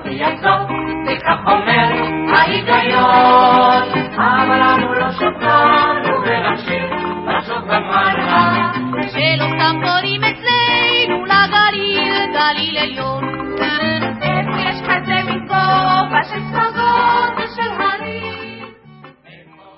יעזוב, וכך אומר ההיגיון. אבל אנו לא שוכרנו ונמשיך לעשות במעלה, שלא סתם קוראים אצלנו לגליל גליל עליון.